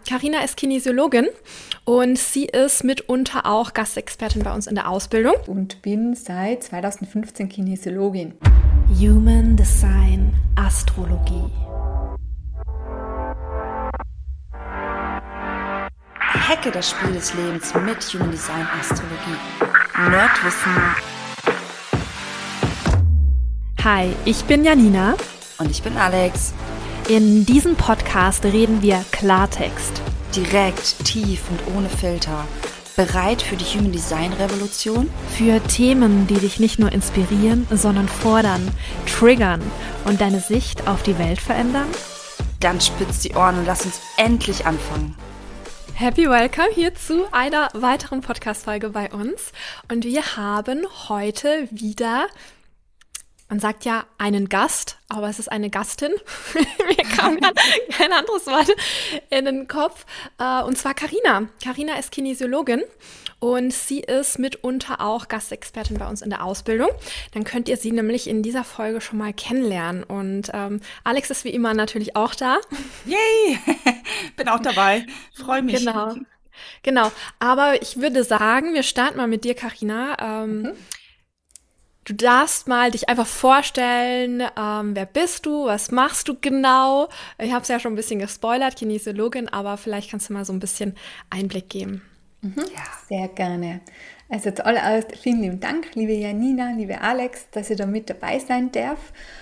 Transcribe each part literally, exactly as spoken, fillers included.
Carina ist Kinesiologin und sie ist mitunter auch Gastexpertin bei uns in der Ausbildung. Und bin seit zweitausendfünfzehn Kinesiologin. Human Design Astrologie. Hacke das Spiel des Lebens mit Human Design Astrologie. Nerdwissen. Hi, ich bin Janina. Und ich bin Alex. In diesem Podcast reden wir Klartext. Direkt, tief und ohne Filter. Bereit für die Human Design Revolution? Für Themen, die dich nicht nur inspirieren, sondern fordern, triggern und deine Sicht auf die Welt verändern? Dann spitz die Ohren und lass uns endlich anfangen. Happy Welcome hier zu einer weiteren Podcast-Folge bei uns. Und wir haben heute wieder, man sagt ja einen Gast, aber es ist eine Gastin. Mir kam kein anderes Wort in den Kopf. Und zwar Carina. Carina ist Kinesiologin und sie ist mitunter auch Gastexpertin bei uns in der Ausbildung. Dann könnt ihr sie nämlich in dieser Folge schon mal kennenlernen. Und ähm, Alex ist wie immer natürlich auch da. Yay! Bin auch dabei. Freue mich. Genau. Genau. Aber ich würde sagen, wir starten mal mit dir, Carina. Ähm, mhm. Du darfst mal dich einfach vorstellen, ähm, wer bist du, was machst du genau? Ich habe es ja schon ein bisschen gespoilert, Kinesiologin, aber vielleicht kannst du mal so ein bisschen Einblick geben. Mhm. Ja, sehr gerne. Also zuallererst vielen lieben Dank, liebe Janina, liebe Alex, dass ich da mit dabei sein darf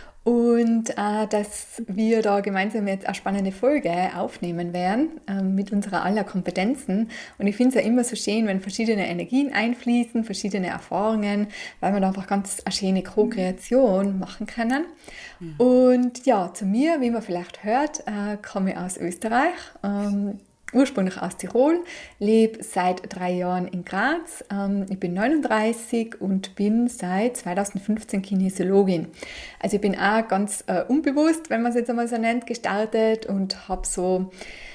und äh, dass wir da gemeinsam jetzt eine spannende Folge aufnehmen werden äh, mit unserer aller Kompetenzen. Und ich finde es ja immer so schön, wenn verschiedene Energien einfließen, verschiedene Erfahrungen, weil wir da einfach ganz eine schöne Co-Kreation machen können. Mhm. Und ja, zu mir, wie man vielleicht hört, äh, komme ich aus Österreich. Ähm, ursprünglich aus Tirol, lebe seit drei Jahren in Graz. Ähm, ich bin neununddreißig und bin seit zweitausendfünfzehn Kinesiologin. Also ich bin auch ganz äh, unbewusst, wenn man es jetzt einmal so nennt, gestartet und habe so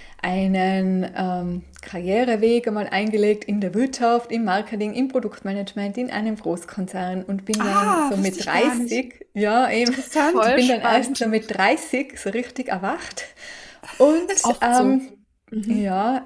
einen ähm, Karriereweg einmal eingelegt in der Wirtschaft, im Marketing, im Produktmanagement, in einem Großkonzern und bin ah, dann so mit dreißig, ja eben, ich bin dann erst so mit dreißig so richtig erwacht. Und ähm, so. Mhm.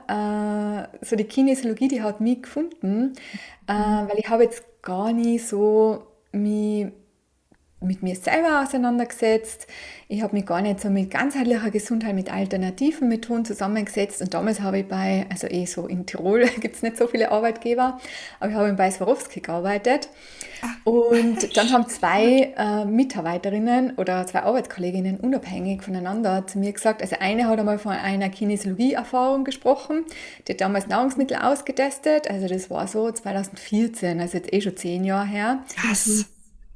Ja, äh, so die Kinesiologie, die hat mich gefunden, äh, weil ich habe jetzt gar nicht so mich mit mir selber auseinandergesetzt. Ich habe mich gar nicht so mit ganzheitlicher Gesundheit, mit alternativen Methoden zusammengesetzt. Und damals habe ich bei, also eh so in Tirol gibt es nicht so viele Arbeitgeber, aber ich habe bei Swarovski gearbeitet. Und dann haben zwei äh, Mitarbeiterinnen oder zwei Arbeitskolleginnen unabhängig voneinander zu mir gesagt, also eine hat einmal von einer Kinesiologie-Erfahrung gesprochen, die hat damals Nahrungsmittel ausgetestet, also das war so zweitausendvierzehn, also jetzt eh schon zehn Jahre her. Krass.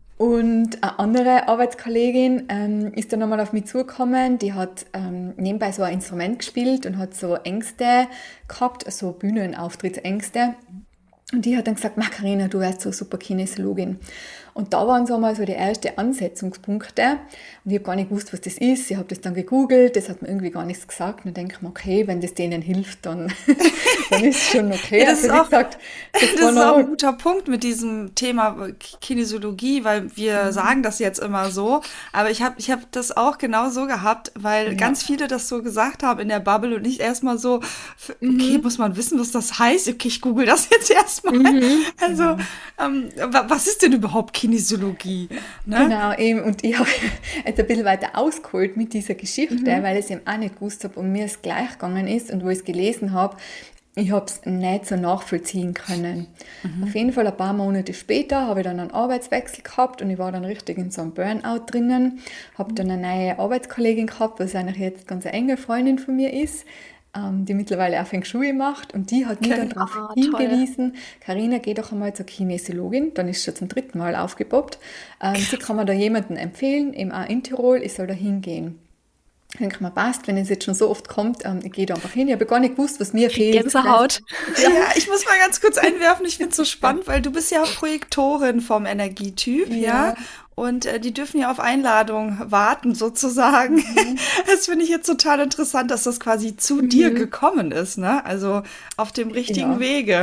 Und eine andere Arbeitskollegin ähm, ist dann nochmal auf mich zugekommen, die hat ähm, nebenbei so ein Instrument gespielt und hat so Ängste gehabt, so Bühnenauftrittsiängste. Und die hat dann gesagt, Carina, du wärst so super Kinesiologin. Und da waren so mal so die ersten Ansetzungspunkte. Und ich habe gar nicht gewusst, was das ist. Ich habe das dann gegoogelt, das hat mir irgendwie gar nichts gesagt. Und dann denke ich mir, okay, wenn das denen hilft, dann, dann ist es schon okay. Ja, das also, ist, auch, gesagt, das das ist auch ein guter Punkt mit diesem Thema Kinesiologie, weil wir mhm. sagen das jetzt immer so. Aber ich habe ich hab das auch genau so gehabt, weil ja. ganz viele das so gesagt haben in der Bubble und nicht erstmal so, okay, mhm. muss man wissen, was das heißt? Okay, ich google das jetzt erstmal. Mhm. Also, ja. ähm, was ist denn überhaupt Kinesiologie? Ne? Genau, eben. Und ich habe jetzt ein bisschen weiter ausgeholt mit dieser Geschichte, mhm. weil ich es eben auch nicht gewusst habe und mir es gleich gegangen ist und wo ich es gelesen habe, ich habe es nicht so nachvollziehen können. Mhm. Auf jeden Fall ein paar Monate später habe ich dann einen Arbeitswechsel gehabt und ich war dann richtig in so einem Burnout drinnen, habe dann eine neue Arbeitskollegin gehabt, was eigentlich jetzt ganz eine enge Freundin von mir ist, ähm, die mittlerweile auch Feng Shui macht und die hat mich okay. dann darauf ah, hingewiesen, Carina, geh doch einmal zur Kinesiologin, dann ist sie schon zum dritten Mal aufgepoppt. Ähm, sie kann mir da jemanden empfehlen, eben auch in Tirol, ich soll da hingehen. Ich denke mir, passt, wenn es jetzt schon so oft kommt, ähm, ich gehe da einfach hin. Ich habe gar nicht gewusst, was mir fehlt. Gänsehaut. Ja, ich muss mal ganz kurz einwerfen, ich finde es so spannend, weil du bist ja auch Projektorin vom Energietyp, ja. ja? Und äh, die dürfen ja auf Einladung warten, sozusagen. Mhm. Das finde ich jetzt total interessant, dass das quasi zu mhm. dir gekommen ist, ne? Also auf dem richtigen ja. Wege.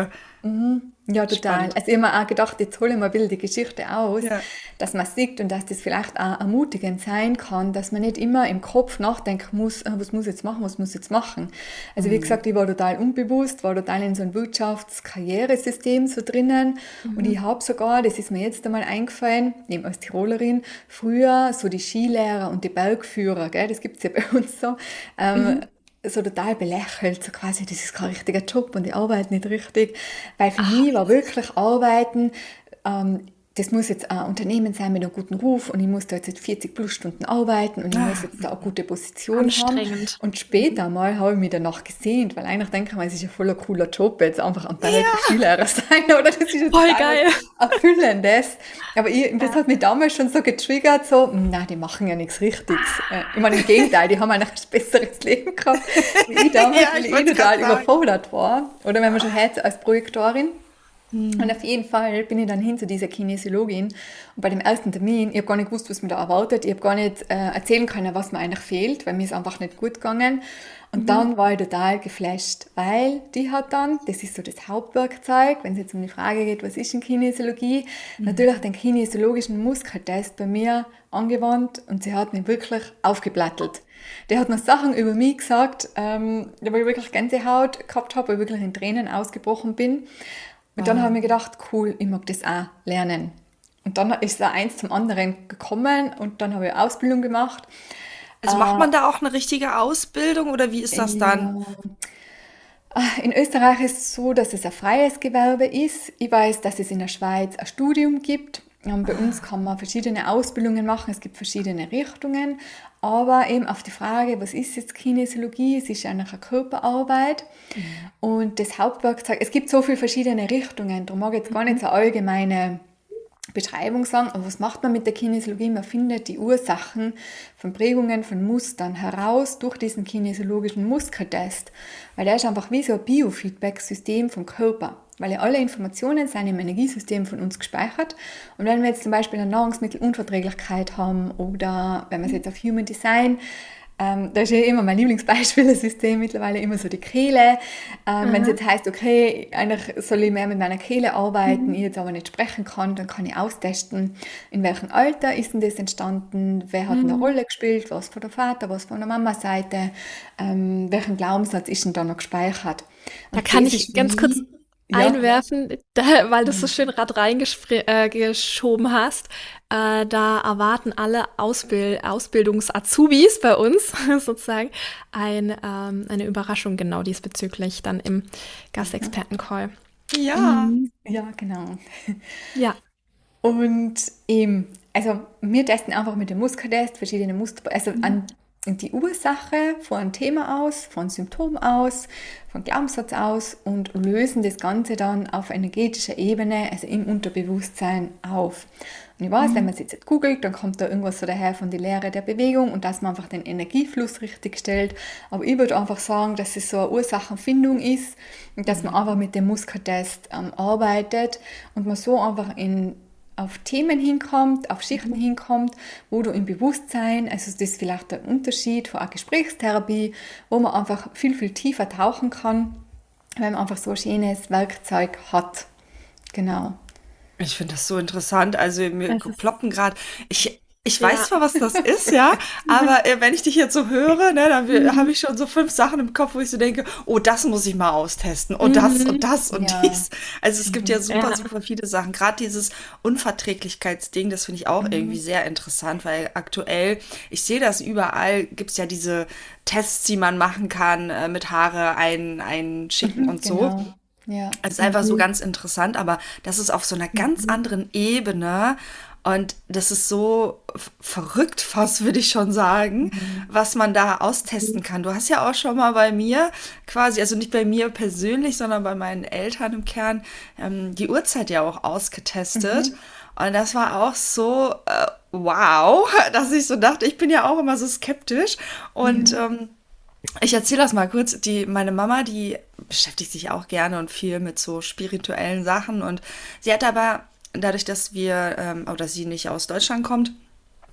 Mhm. Ja, total. Spannend. Also ich habe mir auch gedacht, jetzt hole ich mal ein bisschen die Geschichte aus, Ja. dass man sieht und dass das vielleicht auch ermutigend sein kann, dass man nicht immer im Kopf nachdenken muss, ah, was muss ich jetzt machen, was muss ich jetzt machen. Also wie gesagt, ich war total unbewusst, war total in so einem Wirtschafts-Karrieresystem so drinnen und ich habe sogar, das ist mir jetzt einmal eingefallen, eben als Tirolerin, früher so die Skilehrer und die Bergführer, gell, das gibt es ja bei uns so, ähm, so total belächelt, so quasi, das ist kein richtiger Job und ich arbeite nicht richtig, weil für mich war wirklich Arbeiten, ähm, das muss jetzt ein Unternehmen sein mit einem guten Ruf und ich muss da jetzt vierzig plus Stunden arbeiten und ich muss jetzt da eine gute Position haben. Anstrengend. Und später mal habe ich mich danach gesehnt, weil eigentlich denke ich mir, es ist ein voller cooler Job, jetzt einfach am Berg Skilehrer sein, oder das ist jetzt Voll total geil. was Erfüllendes. Aber ich, das hat mich damals schon so getriggert, so, na, die machen ja nichts Richtiges. Äh, Ich meine, im Gegenteil, die haben eigentlich ein besseres Leben gehabt, wie ich damals, Ja, weil ich ich wollte total gerade sagen. überfordert war. Oder wenn man schon heute als Projektorin. Und auf jeden Fall bin ich dann hin zu dieser Kinesiologin und bei dem ersten Termin, ich habe gar nicht gewusst, was mir da erwartet, ich habe gar nicht äh, erzählen können, was mir eigentlich fehlt, weil mir ist einfach nicht gut gegangen. Und mhm. dann war ich total geflasht, weil die hat dann, das ist so das Hauptwerkzeug, wenn es jetzt um die Frage geht, was ist denn Kinesiologie, mhm. natürlich den kinesiologischen Muskeltest bei mir angewandt und sie hat mich wirklich aufgeplattelt. Der hat mir Sachen über mich gesagt, ähm, wo ich wirklich Gänsehaut gehabt habe, wo ich wirklich in Tränen ausgebrochen bin. Und dann habe ich mir gedacht, cool, ich mag das auch lernen. Und dann ist da eins zum anderen gekommen und dann habe ich eine Ausbildung gemacht. Also macht man da auch eine richtige Ausbildung oder wie ist das dann? In Österreich ist es so, dass es ein freies Gewerbe ist. Ich weiß, dass es in der Schweiz ein Studium gibt. Bei uns kann man verschiedene Ausbildungen machen, es gibt verschiedene Richtungen. Aber eben auf die Frage, was ist jetzt Kinesiologie? Es ist eigentlich eine Körperarbeit. Mhm. Und das Hauptwerkzeug, es gibt so viele verschiedene Richtungen, darum mag ich jetzt gar nicht so allgemeine Beschreibung sagen, aber was macht man mit der Kinesiologie? Man findet die Ursachen von Prägungen, von Mustern heraus durch diesen kinesiologischen Muskeltest, weil der ist einfach wie so ein Biofeedback-System vom Körper, weil ja alle Informationen sind im Energiesystem von uns gespeichert und wenn wir jetzt zum Beispiel eine Nahrungsmittelunverträglichkeit haben oder wenn wir es jetzt auf Human Design, Ähm, da ist ja immer mein Lieblingsbeispiel, das System mittlerweile immer so die Kehle. Ähm, wenn es jetzt heißt, okay, eigentlich soll ich mehr mit meiner Kehle arbeiten, mhm. ich jetzt aber nicht sprechen kann, dann kann ich austesten, in welchem Alter ist denn das entstanden, wer hat mhm. eine Rolle gespielt, was von der Vater, was von der Mama-Seite, ähm, welchen Glaubenssatz ist denn da noch gespeichert. Und da kann ich ganz wie, kurz ja. einwerfen, da, weil du so schön Rad reingeschoben äh, hast. Äh, da erwarten alle Ausbild Ausbildungs-Azubis bei uns sozusagen ein, ähm, eine Überraschung genau diesbezüglich dann im Gastexperten-Call. Ja. Ja, genau. Ja. Und eben, also wir testen einfach mit dem Muskeltest verschiedene Muster, also mhm. an die Ursache von einem Thema aus, von einem Symptom aus, von Glaubenssatz aus und lösen das Ganze dann auf energetischer Ebene, also im Unterbewusstsein auf. Und ich weiß, mhm. wenn man es jetzt googelt, dann kommt da irgendwas so daher von der Lehre der Bewegung und dass man einfach den Energiefluss richtig stellt. Aber ich würde einfach sagen, dass es so eine Ursachenfindung ist und dass man einfach mit dem Muskeltest ähm, arbeitet und man so einfach in auf Themen hinkommt, auf Schichten mhm. hinkommt, wo du im Bewusstsein, also das ist vielleicht der Unterschied von einer Gesprächstherapie, wo man einfach viel, viel tiefer tauchen kann, weil man einfach so ein schönes Werkzeug hat. Genau. Ich finde das so interessant. Also mir Das ploppen gerade, ich, ich Ja. weiß zwar, was das ist, ja, aber äh, wenn ich dich jetzt so höre, ne, dann will- habe ich schon so fünf Sachen im Kopf, wo ich so denke, oh, das muss ich mal austesten und das Mhm. und das und Ja. dies. Also es gibt ja super, Ja. super viele Sachen. Gerade dieses Unverträglichkeitsding, das finde ich auch irgendwie sehr interessant, weil aktuell, ich sehe das überall, gibt es ja diese Tests, die man machen kann, äh, mit Haare ein, einschicken und so. Genau. Ja. Es ist einfach so ganz interessant, aber das ist auf so einer ganz anderen Ebene und das ist so f- verrückt fast, würde ich schon sagen, was man da austesten kann. Du hast ja auch schon mal bei mir quasi, also nicht bei mir persönlich, sondern bei meinen Eltern im Kern, ähm, die Uhrzeit ja auch ausgetestet. Und das war auch so, äh, wow, dass ich so dachte, ich bin ja auch immer so skeptisch und ähm, ich erzähle das mal kurz. Die, meine Mama, die beschäftigt sich auch gerne und viel mit so spirituellen Sachen. Und sie hat aber, dadurch, dass wir, ähm, oder sie nicht aus Deutschland kommt,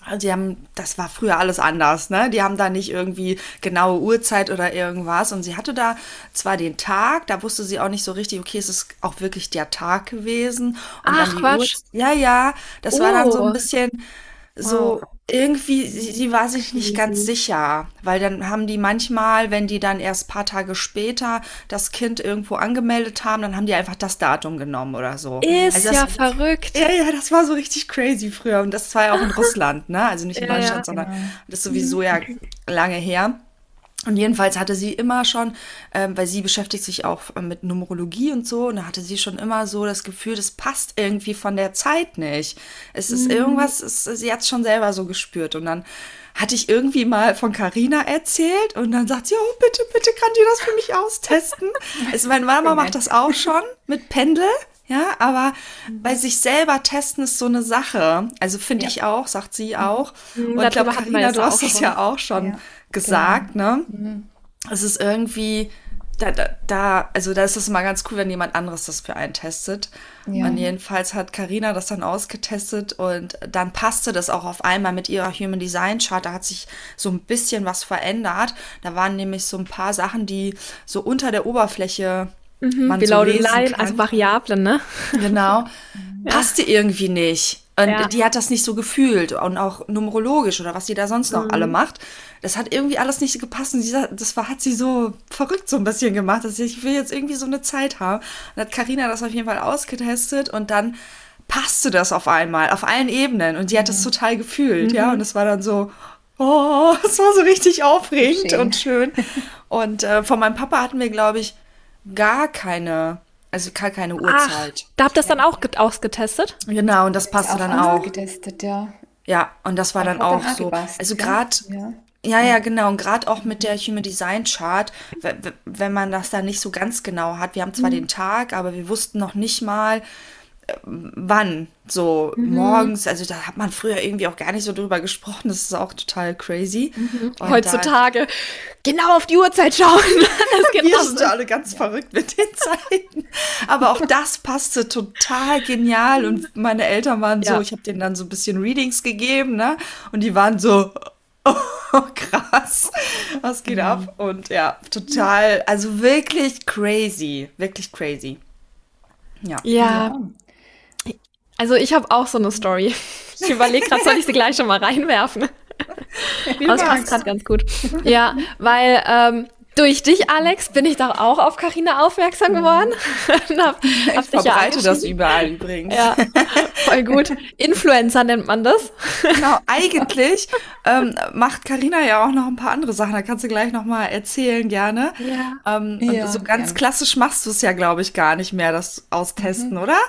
Also die haben, das war früher alles anders, ne? Die haben da nicht irgendwie genaue Uhrzeit oder irgendwas. Und sie hatte da zwar den Tag, da wusste sie auch nicht so richtig, okay, es ist auch wirklich der Tag gewesen. Und Ach, dann die Quatsch. Uhrzeit. Ja, ja, das war dann so ein Oh, bisschen wow. so, irgendwie, sie, sie war sich nicht ganz Crazy. sicher. Weil dann haben die manchmal, wenn die dann erst ein paar Tage später das Kind irgendwo angemeldet haben, dann haben die einfach das Datum genommen oder so. Also Ist das, ja verrückt. ja, ja, das war so richtig crazy früher. Und das war ja auch in Russland, ne? Also nicht in Ja, ja. Deutschland, sondern Genau. das ist sowieso ja lange her. Und jedenfalls hatte sie immer schon, ähm, weil sie beschäftigt sich auch äh, mit Numerologie und so, und da hatte sie schon immer so das Gefühl, das passt irgendwie von der Zeit nicht. Es ist Mhm. irgendwas, es, sie hat es schon selber so gespürt. Und dann hatte ich irgendwie mal von Carina erzählt und dann sagt sie, oh, bitte, bitte, kann die das für mich austesten? Also meine Voll Mama macht nett. das auch schon mit Pendel. Ja, aber bei sich selber testen ist so eine Sache. Also finde Ja. ich auch, sagt sie Mhm. auch. Mhm, Und ich glaube, darüber hatten wir Carina, es du auch hast das ja schon. auch schon Ja, genau. gesagt, ne? Mhm. Es ist irgendwie, da, da, da, also da ist es immer ganz cool, wenn jemand anderes das für einen testet. Ja. Und jedenfalls hat Carina das dann ausgetestet und dann passte das auch auf einmal mit ihrer Human Design Chart. Da hat sich so ein bisschen was verändert. Da waren nämlich so ein paar Sachen, die so unter der Oberfläche Mhm. man so Below the lesen line, also kann. Variablen, ne? Genau. Ja. Passte irgendwie nicht. Ja. Und die hat das nicht so gefühlt. Und auch numerologisch oder was die da sonst noch alle Mhm. macht. Das hat irgendwie alles nicht gepasst. Und sie, sa- das war, hat sie so verrückt so ein bisschen gemacht, dass sie, ich will jetzt irgendwie so eine Zeit haben. Und hat Carina das auf jeden Fall ausgetestet und dann passte das auf einmal, auf allen Ebenen. Und sie hat das total gefühlt, ja. Und Mhm. es war dann so, oh, es war so richtig So aufregend schön. und schön. Und äh, von meinem Papa hatten wir, glaube ich, gar keine, also gar keine Ach, Uhrzeit. da habt ihr das dann Ja. auch get- ausgetestet? Genau, und das Ist passte auch dann auch. ausgetestet, ja. Ja, und das war Das dann hat dann auch auch so. gepasst, Also gell? gerade, Ja. ja, ja, Ja. genau, und gerade auch mit der Human Design Chart, w- w- wenn man das dann nicht so ganz genau hat. Wir haben zwar den Tag, aber wir wussten noch nicht mal, wann. So Mhm. morgens, also da hat man früher irgendwie auch gar nicht so drüber gesprochen. Das ist auch total crazy. Mhm. Und da Heutzutage genau auf die Uhrzeit schauen. Das geht wir auch sind so. alle ganz verrückt mit den Zeiten. Aber auch das passte total genial. Und meine Eltern waren so, Ja. ich habe denen dann so ein bisschen Readings gegeben, ne? Und die waren so, oh, krass, was geht ab? Und ja, total, also wirklich crazy, wirklich crazy. Ja. Ja, Ja. also ich habe auch so eine Story. Ich überlege gerade, soll ich sie gleich schon mal reinwerfen? Wie du Aber es passt magst. gerade ganz gut. Ja, weil ähm, durch dich, Alex, bin ich doch auch auf Carina aufmerksam geworden. Und hab, hab Ich dich ja verbreite das angeschrieben. überall übrigens. Ja, voll gut. Influencer nennt man das. Genau, eigentlich ähm, macht Carina ja auch noch ein paar andere Sachen. Da kannst du gleich noch mal erzählen, gerne. Ja. Ähm, und Ja, so ganz gern. klassisch machst du es ja, glaube ich, gar nicht mehr, das Austesten, oder?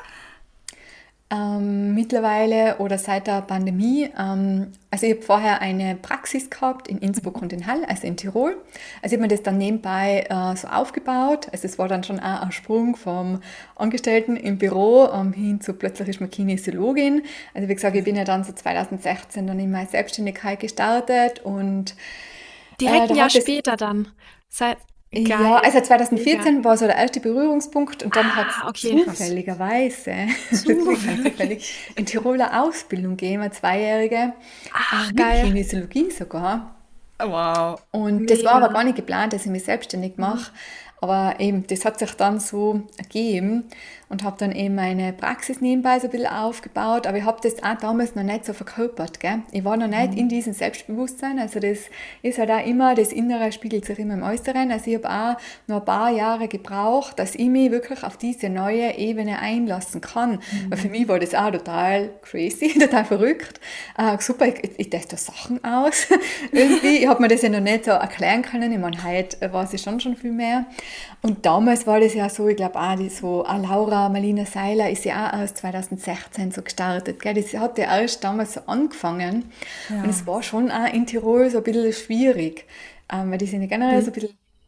Ähm, mittlerweile oder seit der Pandemie, ähm, also ich habe vorher eine Praxis gehabt in Innsbruck und in Hall, also in Tirol. Also ich habe mir das dann nebenbei äh, so aufgebaut. Also es war dann schon auch ein Sprung vom Angestellten im Büro ähm, hin zu plötzlich ist man Kinesiologin. Also wie gesagt, ich bin ja dann so zwanzig sechzehn dann in meine Selbstständigkeit gestartet und äh, Direkt ein da Jahr hat es später dann. Seit, ja, geil. also Mega. zwanzig vierzehn war so der erste Berührungspunkt und dann hat es Ah, okay. Krass. zufälligerweise, wirklich ganz Zufällig. zufällig, in Tiroler Ausbildung gegeben, eine zweijährige, Ach, äh, mit geil. Kinesiologie sogar. Wow. Und das war aber Mega. gar nicht geplant, dass ich mich selbstständig mache. Aber eben, das hat sich dann so ergeben und habe dann eben meine Praxis nebenbei so ein bisschen aufgebaut. Aber ich habe das auch damals noch nicht so verkörpert, gell? Ich war noch nicht in diesem Selbstbewusstsein. Also das ist halt auch immer, das Innere spiegelt sich immer im Äußeren. Also ich habe auch noch ein paar Jahre gebraucht, dass ich mich wirklich auf diese neue Ebene einlassen kann. Weil für mich war das auch total crazy, total verrückt. Äh, super, ich, ich teste Sachen aus. Irgendwie, ich habe mir das ja noch nicht so erklären können. Ich meine, heute weiß ich schon schon viel mehr. Und damals war das ja so, ich glaube auch, die so, auch Laura Marlina Seiler ist ja auch erst zwanzig sechzehn so gestartet. Gell? Das hat ja erst damals so angefangen. Und Ja. es war schon auch in Tirol so ein bisschen schwierig, ähm, weil die sind ja generell so ein bisschen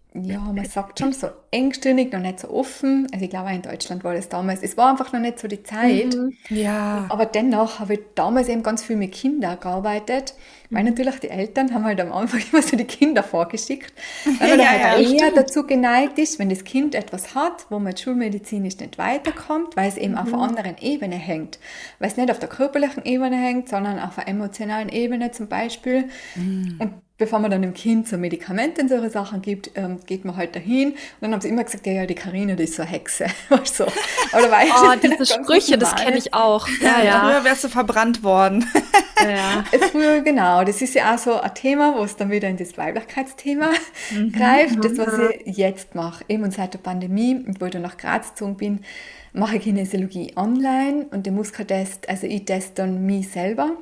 ja, man sagt schon so engstirnig, noch nicht so offen. Also ich glaube, auch in Deutschland war das damals. Es war einfach noch nicht so die Zeit. Mhm. Ja. Aber dennoch habe ich damals eben ganz viel mit Kindern gearbeitet, weil natürlich die Eltern haben halt am Anfang immer so die Kinder vorgeschickt, weil man dann Ja, halt ja, eher stimmt. dazu geneigt ist, wenn das Kind etwas hat, wo man schulmedizinisch nicht weiterkommt, weil es eben auf einer anderen Ebene hängt. Weil es nicht auf der körperlichen Ebene hängt, sondern auf einer emotionalen Ebene zum Beispiel. Und bevor man dann dem Kind so Medikamente und solche Sachen gibt, ähm, geht man halt dahin. Und dann haben sie immer gesagt, ja, ja, die Carina, die ist so eine Hexe. Weißt du so. Aber da war ich Oh, das diese ganz Sprüche, das normal. kenne ich auch. Ja, ja. Früher wärst du verbrannt worden. Ja, ja. Es früher, genau, das ist ja auch so ein Thema, wo es dann wieder in das Weiblichkeitsthema greift, das, was ich jetzt mache. Eben und seit der Pandemie, und wo ich dann nach Graz gezogen bin, mache ich Kinesiologie online und den Muskeltest, also ich teste dann mich selber,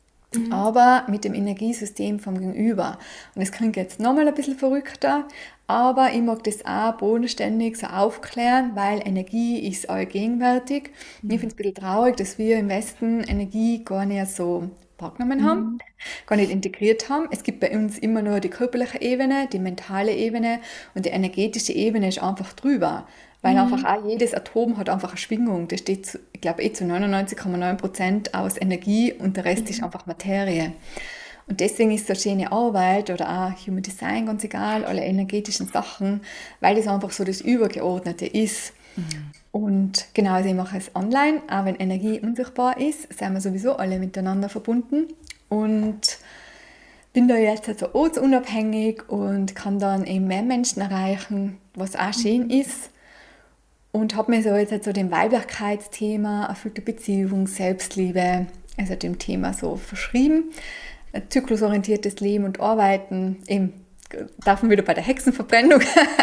aber mit dem Energiesystem vom Gegenüber. Und das klingt jetzt nochmal ein bisschen verrückter, aber ich mag das auch bodenständig so aufklären, weil Energie ist allgegenwärtig. Und ich finde es ein bisschen traurig, dass wir im Westen Energie gar nicht so wahrgenommen haben, gar nicht integriert haben. Es gibt bei uns immer nur die körperliche Ebene, die mentale Ebene und die energetische Ebene ist einfach drüber. Weil einfach auch jedes Atom hat einfach eine Schwingung. Das steht, zu, ich glaube, eh zu neunundneunzig Komma neun Prozent aus Energie und der Rest ist einfach Materie. Und deswegen ist so schöne Arbeit oder auch Human Design, ganz egal, alle energetischen Sachen, weil das einfach so das Übergeordnete ist. Und genau, also ich mache es online, auch wenn Energie unsichtbar ist, sind wir sowieso alle miteinander verbunden. Und bin da jetzt also ortsunabhängig und kann dann eben mehr Menschen erreichen, was auch schön ist. Und habe mir so jetzt halt so dem Weiblichkeitsthema, erfüllte Beziehung, Selbstliebe, also dem Thema so verschrieben. Ein zyklusorientiertes Leben und Arbeiten, eben darf man wieder bei der Hexenverbrennung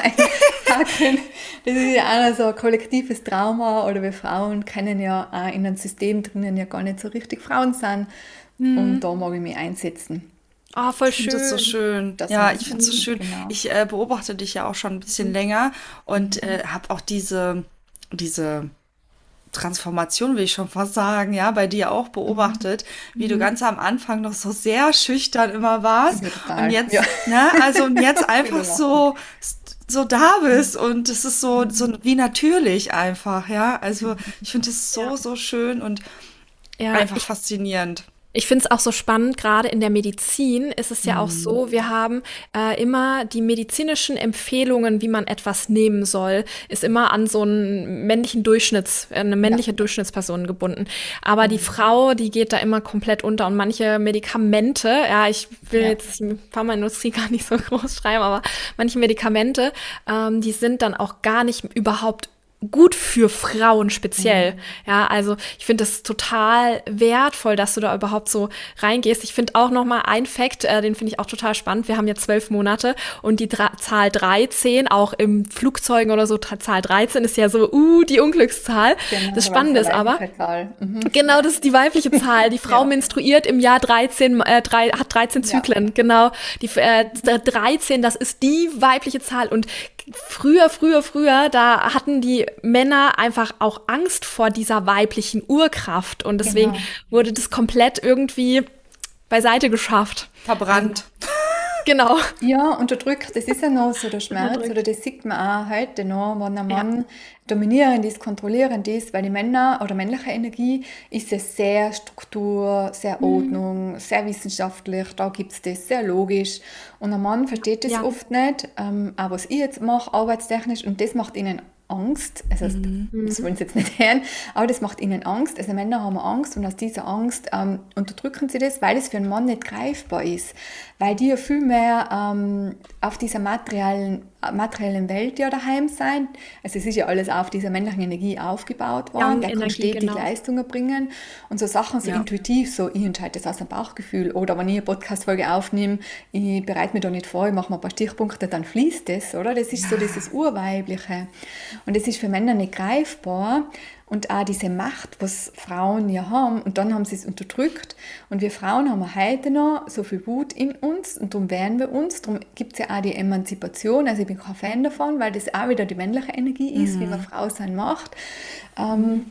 einhaken. Das ist ja auch noch so ein kollektives Trauma, oder wir Frauen können ja auch in einem System drinnen ja gar nicht so richtig Frauen sein. Und da mag ich mich einsetzen. Oh, voll Ich finde das so schön. schön. Das Ja, ist- ich finde es so schön. genau. Ich äh, beobachte dich ja auch schon ein bisschen länger und äh, habe auch diese, diese Transformation, will ich schon fast sagen, ja, bei dir auch beobachtet, wie du ganz am Anfang noch so sehr schüchtern immer warst Ja, total. und jetzt, Ja. ne, also und jetzt einfach Genau. so so da bist und es ist so so wie natürlich einfach, ja. Also ich finde es so Ja. so schön und Ja, einfach ich faszinierend. Ich finde es auch so spannend, gerade in der Medizin ist es ja auch so, wir haben äh, immer die medizinischen Empfehlungen, wie man etwas nehmen soll, ist immer an so einen männlichen Durchschnitts, äh, eine männliche Durchschnittsperson gebunden. Aber die Frau, die geht da immer komplett unter und manche Medikamente, ja, ich will Ja. jetzt die Pharmaindustrie gar nicht so groß schreiben, aber manche Medikamente, ähm, die sind dann auch gar nicht überhaupt gut für Frauen speziell. Ja, also ich finde das total wertvoll, dass du da überhaupt so reingehst. Ich finde auch noch mal ein Fakt, äh, den finde ich auch total spannend. Wir haben ja zwölf Monate und die Dra- Zahl dreizehn, auch im Flugzeugen oder so, Tra- Zahl dreizehn ist ja so, uh, die Unglückszahl. Genau, Das da Spannende war ist es eine aber, weibliche Zahl. Mhm. genau, das ist die weibliche Zahl. Die Frau Ja. menstruiert im Jahr dreizehn, äh, drei, hat dreizehn Ja. Zyklen, genau. Die äh, dreizehn, das ist die weibliche Zahl. Und früher, früher, früher, da hatten die Männer einfach auch Angst vor dieser weiblichen Urkraft. Und deswegen Genau. wurde das komplett irgendwie beiseite geschafft. Verbrannt. Genau. Ja, unterdrückt, das ist ja noch so der Schmerz, Unterdrückt. oder das sieht man auch heute noch, wenn ein Mann dominierend ist, kontrollierend ist, weil die Männer oder männliche Energie ist ja sehr Struktur, sehr Ordnung, sehr wissenschaftlich, da gibt es das, sehr logisch. Und ein Mann versteht das Ja. oft nicht, ähm, auch was ich jetzt mache, arbeitstechnisch, und das macht ihnen Angst, also das wollen sie jetzt nicht hören, aber das macht ihnen Angst, also Männer haben Angst und aus dieser Angst ähm, unterdrücken sie das, weil es für einen Mann nicht greifbar ist, weil die ja viel mehr ähm, auf dieser materiellen, materiellen Welt ja daheim sein, also es ist ja alles auf dieser männlichen Energie aufgebaut worden, der kann Yang-Energie, stetig genau. Leistungen bringen und so Sachen so Ja. intuitiv, so ich entscheide das aus dem Bauchgefühl, oder wenn ich eine Podcast-Folge aufnehme, ich bereite mich da nicht vor, ich mache mal ein paar Stichpunkte, dann fließt das, oder? Das ist so dieses Urweibliche. Und das ist für Männer nicht greifbar. Und auch diese Macht, was Frauen ja haben, und dann haben sie es unterdrückt. Und wir Frauen haben heute noch so viel Wut in uns, und darum wehren wir uns. Darum gibt es ja auch die Emanzipation. Also ich bin kein Fan davon, weil das auch wieder die männliche Energie ist, wie man Frau sein macht. Ähm,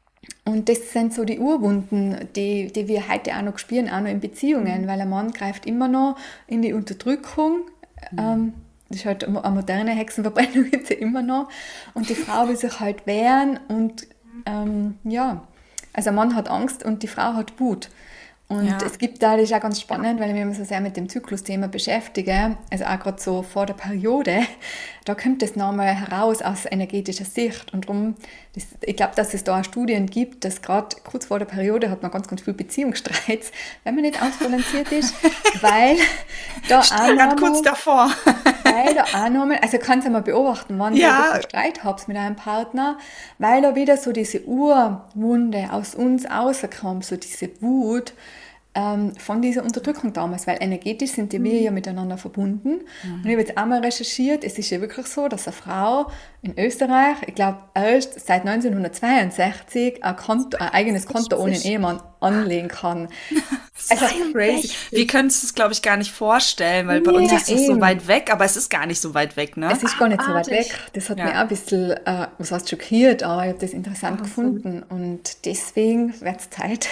und das sind so die Urwunden, die, die wir heute auch noch spüren, auch noch in Beziehungen, weil ein Mann greift immer noch in die Unterdrückung. Ähm, Das ist halt eine moderne Hexenverbrennung, gibt es ja immer noch. Und die Frau will sich halt wehren und ähm, ja, also ein Mann hat Angst und die Frau hat Wut. Und Ja. es gibt da, das ist auch ganz spannend, weil ich mich so sehr mit dem Zyklusthema beschäftige, also auch gerade so vor der Periode, da kommt das nochmal heraus aus energetischer Sicht. Und darum, das, ich glaube, dass es da auch Studien gibt, dass gerade kurz vor der Periode hat man ganz, ganz viel Beziehungsstreits, wenn man nicht ausbalanciert ist, weil da auch Gerade nochmal, kurz davor. weil da auch nochmal, also kannst du mal beobachten, wann Ja. du wirklich einen Streit habt mit einem Partner, weil da wieder so diese Urwunde aus uns rauskommt, so diese Wut, ähm, von dieser Unterdrückung damals, weil energetisch sind die wir ja miteinander verbunden. Und ich habe jetzt auch mal recherchiert, es ist ja wirklich so, dass eine Frau in Österreich, ich glaube erst seit neunzehnhundertzweiundsechzig ein, Konto, ein eigenes Konto ohne einen Ehemann anlegen kann. Also crazy. Wir können uns das, glaube ich, gar nicht vorstellen, weil bei Ja, uns ist das so eben. weit weg, aber es ist gar nicht so weit weg, ne? Es ist gar nicht so weit Abartig. weg. Das hat Ja. mich auch ein bisschen, äh, was heißt schockiert, aber ich habe das interessant gefunden. Und deswegen wird es Zeit,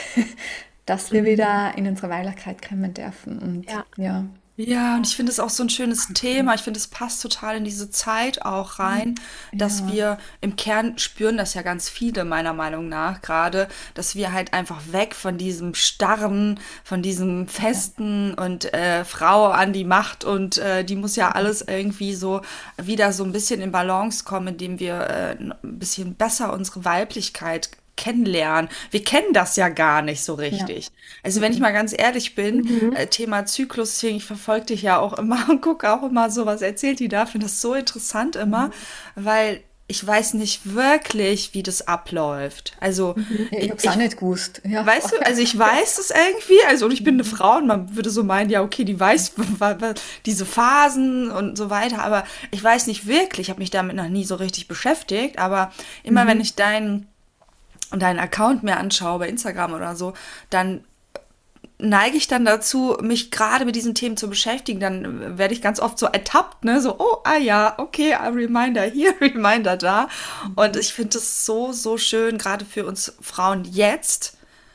dass wir wieder in unsere Weiblichkeit kommen dürfen. Und Ja. ja. Ja, und ich finde es auch so ein schönes Thema. Ich finde, es passt total in diese Zeit auch rein, dass wir im Kern spüren das ja ganz viele, meiner Meinung nach, gerade, dass wir halt einfach weg von diesem Starren, von diesem Festen und äh, Frau an die Macht und äh, die muss ja alles irgendwie so wieder so ein bisschen in Balance kommen, indem wir äh, ein bisschen besser unsere Weiblichkeit kennenlernen. Wir kennen das ja gar nicht so richtig. Also wenn ich mal ganz ehrlich bin, äh, Thema Zyklus, deswegen, ich verfolge dich ja auch immer und gucke auch immer so, was erzählt die da, finde das so interessant immer, weil ich weiß nicht wirklich, wie das abläuft. Also Ja, ich habe es auch nicht gewusst. Ja. weißt du, also ich weiß es irgendwie, also und ich bin eine Frau und man würde so meinen, ja okay, die weiß wa- wa- diese Phasen und so weiter, aber ich weiß nicht wirklich, ich habe mich damit noch nie so richtig beschäftigt, aber immer wenn ich deinen deinen Account mir anschaue bei Instagram oder so, dann neige ich dann dazu, mich gerade mit diesen Themen zu beschäftigen. Dann werde ich ganz oft so ertappt, ne? So, oh, ah ja, okay, ein Reminder hier, Reminder da. Und ich finde es so, so schön, gerade für uns Frauen jetzt,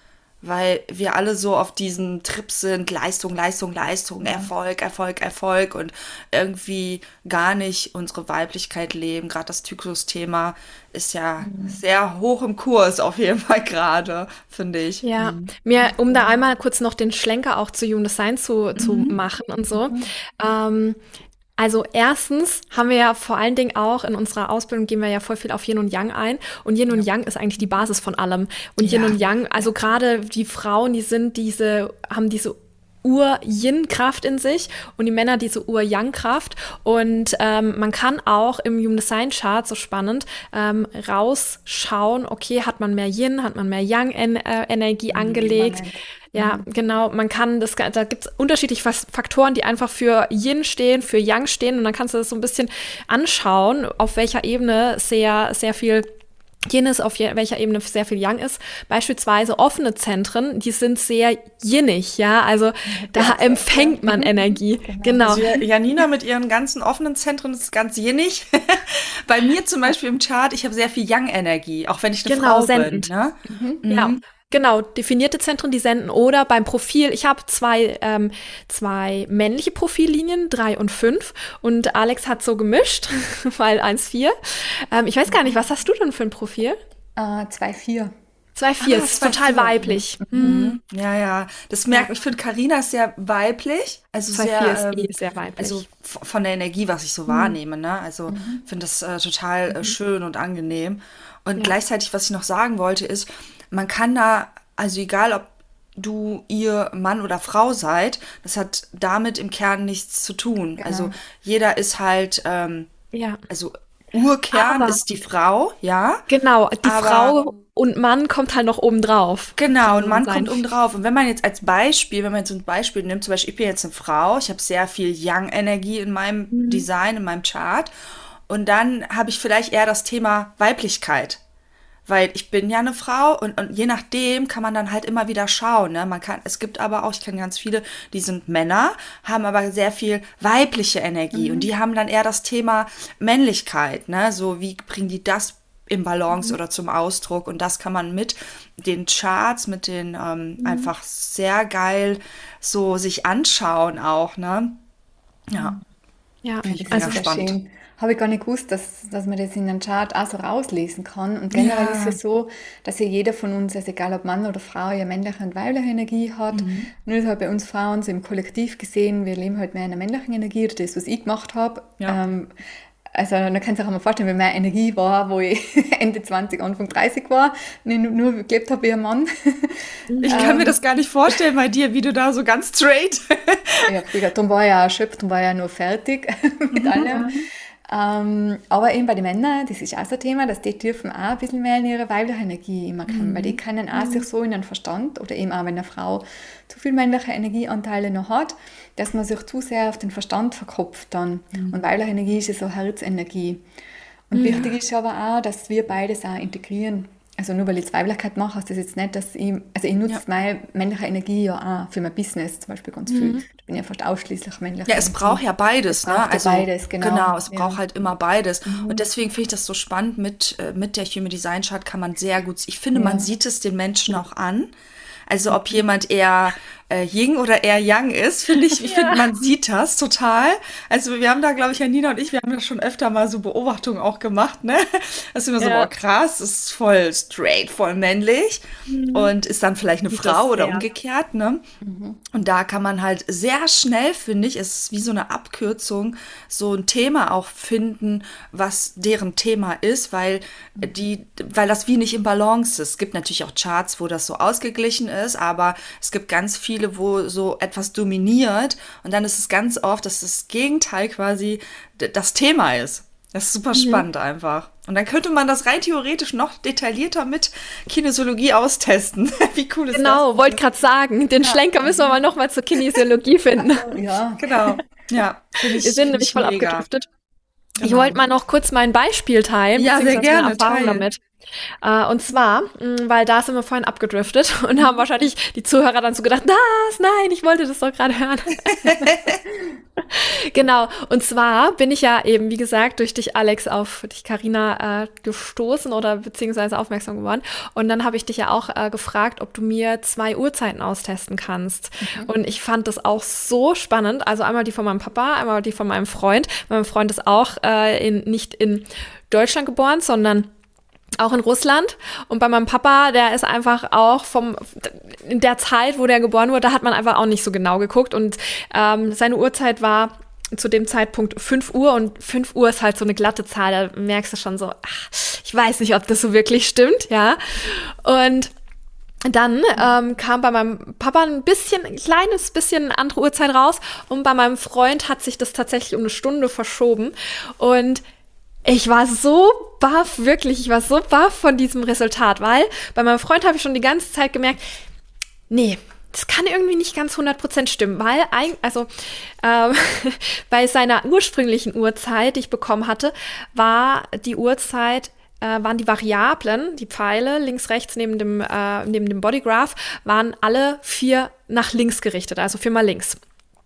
weil wir alle so auf diesem Trip sind, Leistung, Leistung, Leistung, Erfolg, Erfolg, Erfolg und irgendwie gar nicht unsere Weiblichkeit leben. Gerade das Zyklus-Thema ist ja sehr hoch im Kurs auf jeden Fall gerade, finde ich. Ja, mir, um da einmal kurz noch den Schlenker auch zu Human Design zu, zu machen und so. Ähm, also erstens haben wir ja vor allen Dingen auch in unserer Ausbildung gehen wir ja voll viel auf Yin und Yang ein. Und Yin und Yang ist eigentlich die Basis von allem. Und Yin Ja. und Yang, also gerade die Frauen, die sind diese, haben diese Ur-Yin-Kraft in sich und die Männer diese Ur-Yang-Kraft. Und ähm, man kann auch im Human Design Chart, so spannend, ähm, rausschauen, okay, hat man mehr Yin, hat man mehr Yang-Energie angelegt. Immanent. Ja, genau. Man kann das, da gibt es unterschiedliche Fas- Faktoren, die einfach für Yin stehen, für Yang stehen. Und dann kannst du das so ein bisschen anschauen, auf welcher Ebene sehr, sehr viel Yin ist, auf je- welcher Ebene sehr viel Yang ist. Beispielsweise offene Zentren, die sind sehr yinnig, ja. Also da empfängt man Energie. Genau. Also Ja- Janina mit ihren ganzen offenen Zentren ist ganz jennig. Bei mir zum Beispiel im Chart, ich habe sehr viel Yang-Energie, auch wenn ich eine Genau, Frau sendend. bin. Ne? Ja, genau, definierte Zentren, die senden. Oder beim Profil, ich habe zwei, ähm, zwei männliche Profillinien, drei und fünf. Und Alex hat so gemischt, weil eins vier. Ähm, ich weiß gar nicht, was hast du denn für ein Profil? Äh, zwei vier. zwei vier, Ah, das ist zwei total vier. weiblich. Mhm. Ja, ja. Das merkt, ich finde, Carina ist sehr weiblich. Also zwei sehr, vier ist ähm, eh sehr weiblich. also f- von der Energie, was ich so wahrnehme, ne? Also finde das äh, total äh, schön und angenehm. Und gleichzeitig, was ich noch sagen wollte, ist, man kann da, also egal ob du, ihr Mann oder Frau seid, das hat damit im Kern nichts zu tun. Also jeder ist halt, ähm, ja. also Urkern Aber- ist die Frau, ja. Genau, die Aber- Frau und Mann kommt halt noch oben drauf. Genau, und man Sein. kommt oben drauf. Und wenn man jetzt als Beispiel, wenn man jetzt so ein Beispiel nimmt, zum Beispiel, ich bin jetzt eine Frau, ich habe sehr viel Yang-Energie in meinem Design, in meinem Chart. Und dann habe ich vielleicht eher das Thema Weiblichkeit. Weil ich bin ja eine Frau und, und je nachdem kann man dann halt immer wieder schauen. Ne? Man kann, es gibt aber auch, ich kenne ganz viele, die sind Männer, haben aber sehr viel weibliche Energie und die haben dann eher das Thema Männlichkeit. Ne? So wie bringen die das im Balance oder zum Ausdruck? Und das kann man mit den Charts, mit den ähm, einfach sehr geil so sich anschauen auch. Ne? Ja. Ja, Finde ich Also mega sehr spannend. schön. Habe ich gar nicht gewusst, dass, dass man das in einem Chart auch so rauslesen kann. Und generell ist Ja. es so, dass ja jeder von uns, also egal ob Mann oder Frau, ja männliche und weibliche Energie hat. Nur ist halt bei uns Frauen so im Kollektiv gesehen, wir leben halt mehr in der männlichen Energie, oder das, was ich gemacht habe. Ja. Ähm, also man kann sich auch mal vorstellen, wie mehr Energie war, wo ich Ende zwanzig, Anfang dreißig war, nicht nur nur gelebt habe wie ein Mann. Ich kann mir das gar nicht vorstellen bei dir, wie du da so ganz straight. Ja, früher, darum war ich ja erschöpft, darum war ich ja nur fertig mit allem. Ähm, aber eben bei den Männern, das ist auch so ein Thema, dass die dürfen auch ein bisschen mehr in ihre weibliche Energie immer kommen, weil die können auch sich so in den Verstand, oder eben auch wenn eine Frau zu viel männliche Energieanteile noch hat, dass man sich zu sehr auf den Verstand verkopft dann. Und weibliche Energie ist ja so Herzenergie. Und wichtig ist aber auch, dass wir beides auch integrieren. Also nur weil ich jetzt Weiblichkeit mache, heißt das jetzt nicht, dass ich, also ich nutze Ja. meine männliche Energie ja auch für mein Business zum Beispiel ganz viel. Ich bin ja fast ausschließlich männliche Ja, es Energie. braucht ja beides, ne? braucht ja beides, genau. Genau, es Ja. braucht halt immer beides. Und deswegen finde ich das so spannend mit, äh, mit der Human Design Chart kann man sehr gut, ich finde, man sieht es den Menschen auch an. Also ob jemand eher äh, Yin oder eher Yang ist, finde ich, ich finde, man sieht das total. Also wir haben da, glaube ich, Janina und ich, wir haben da schon öfter mal so Beobachtungen auch gemacht, ne? Das ist immer so, Ja. boah, krass, ist voll straight, voll männlich und ist dann vielleicht eine Sieht das Frau oder sehr. umgekehrt, ne? Und da kann man halt sehr schnell, finde ich, es ist wie so eine Abkürzung, so ein Thema auch finden, was deren Thema ist, weil die, weil das wie nicht im Balance ist. Es gibt natürlich auch Charts, wo das so ausgeglichen ist, aber es gibt ganz viele, wo so etwas dominiert und dann ist es ganz oft, dass das Gegenteil quasi d- das Thema ist. Das ist super spannend einfach. Und dann könnte man das rein theoretisch noch detaillierter mit Kinesiologie austesten. Wie cool ist Genau, wollte gerade sagen, den Schlenker müssen wir mal nochmal zur Kinesiologie finden. Ja, das? Genau. Ja, finde ich, Wir sind find nämlich ich voll mega. abgedriftet. Ich Genau. wollte mal noch kurz mein Beispiel teilen, Ja, sehr beziehungsweise meine gerne, Erfahrung teil. damit. Äh, und zwar, mh, weil da sind wir vorhin abgedriftet und haben wahrscheinlich die Zuhörer dann so gedacht, was, nein, ich wollte das doch gerade hören. Genau, und zwar bin ich ja eben, wie gesagt, durch dich, Alex, auf dich, Carina, äh, gestoßen oder beziehungsweise aufmerksam geworden. Und dann habe ich dich ja auch äh, gefragt, ob du mir zwei Uhrzeiten austesten kannst. Und ich fand das auch so spannend. Also einmal die von meinem Papa, einmal die von meinem Freund. Mein Freund ist auch äh, in, nicht in Deutschland geboren, sondern auch in Russland. Und bei meinem Papa, der ist einfach auch vom, in der Zeit, wo der geboren wurde, da hat man einfach auch nicht so genau geguckt. Und ähm, seine Uhrzeit war zu dem Zeitpunkt fünf Uhr und fünf Uhr ist halt so eine glatte Zahl. Da merkst du schon so, ach, ich weiß nicht, ob das so wirklich stimmt, ja. Und dann ähm, kam bei meinem Papa ein bisschen, ein kleines bisschen andere Uhrzeit raus und bei meinem Freund hat sich das tatsächlich um eine Stunde verschoben und ich war so baff, wirklich, ich war so baff von diesem Resultat, weil bei meinem Freund habe ich schon die ganze Zeit gemerkt, nee, das kann irgendwie nicht ganz hundert Prozent stimmen, weil, ein, also ähm, bei seiner ursprünglichen Uhrzeit, die ich bekommen hatte, war die Uhrzeit, äh, waren die Variablen, die Pfeile links, rechts neben dem, äh, neben dem Bodygraph, waren alle vier nach links gerichtet, also viermal links.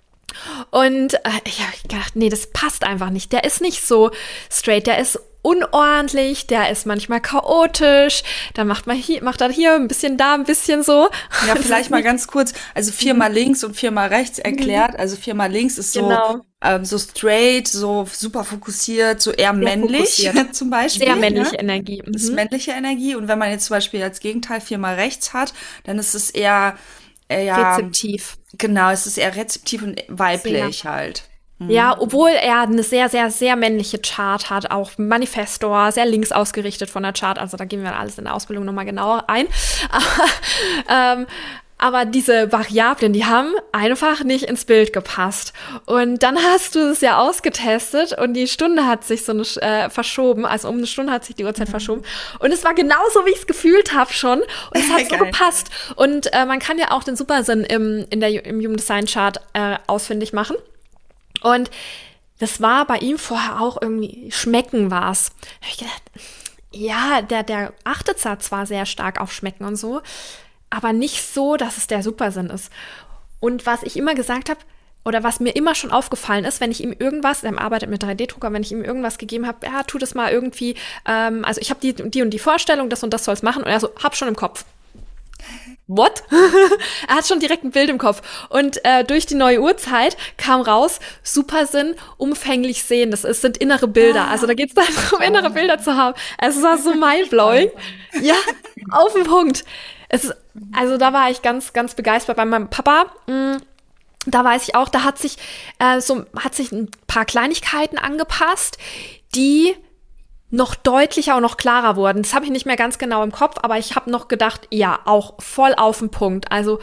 Und äh, ich habe gedacht, nee, das passt einfach nicht. Der ist nicht so straight, der ist unordentlich, der ist manchmal chaotisch, da macht man hier, macht er hier ein bisschen da, ein bisschen so. Ja, vielleicht mal ganz kurz, also viermal links und viermal rechts erklärt. Also viermal links ist so, Genau. ähm, so straight, so super fokussiert, so eher männlich fokussiert. zum Beispiel. Sehr männliche ne? Energie. Das ist Mhm. männliche Energie. Und wenn man jetzt zum Beispiel als Gegenteil viermal rechts hat, dann ist es eher, eher Rezeptiv. genau, es ist eher rezeptiv und weiblich halt. Ja, obwohl er eine sehr, sehr, sehr männliche Chart hat, auch Manifestor, sehr links ausgerichtet von der Chart, also da gehen wir alles in der Ausbildung nochmal genauer ein. Aber, ähm, aber diese Variablen, die haben einfach nicht ins Bild gepasst. Und dann hast du es ja ausgetestet und die Stunde hat sich so eine, äh, verschoben, also um eine Stunde hat sich die Uhrzeit verschoben. Und es war genauso, wie ich es gefühlt habe schon. Und es hat so Geil. gepasst. Und äh, man kann ja auch den Supersinn im, in der, im Human Design Chart äh, ausfindig machen. Und das war bei ihm vorher auch irgendwie, Schmecken war's. Da hab ich gedacht, ja, der, der achtet zwar sehr stark auf Schmecken und so, aber nicht so, dass es der Supersinn ist. Und was ich immer gesagt habe, oder was mir immer schon aufgefallen ist, wenn ich ihm irgendwas, er arbeitet mit drei D-Drucker, wenn ich ihm irgendwas gegeben habe, ja, tu das mal irgendwie, ähm, also ich habe die, die und die Vorstellung, das und das soll's machen, und er so, hab schon im Kopf. what? Er hat schon direkt ein Bild im Kopf. Und äh, durch die neue Uhrzeit kam raus, Supersinn, umfänglich sehen. Das ist, sind innere Bilder. Also da geht es darum, innere Bilder zu haben. Es war so mindblowing. Ja, auf den Punkt. Es ist, also da war ich ganz, ganz begeistert bei meinem Papa. Mh, da weiß ich auch, da hat sich äh, so hat sich ein paar Kleinigkeiten angepasst, die noch deutlicher und noch klarer wurden. Das habe ich nicht mehr ganz genau im Kopf, aber ich habe noch gedacht, ja, auch voll auf den Punkt. Also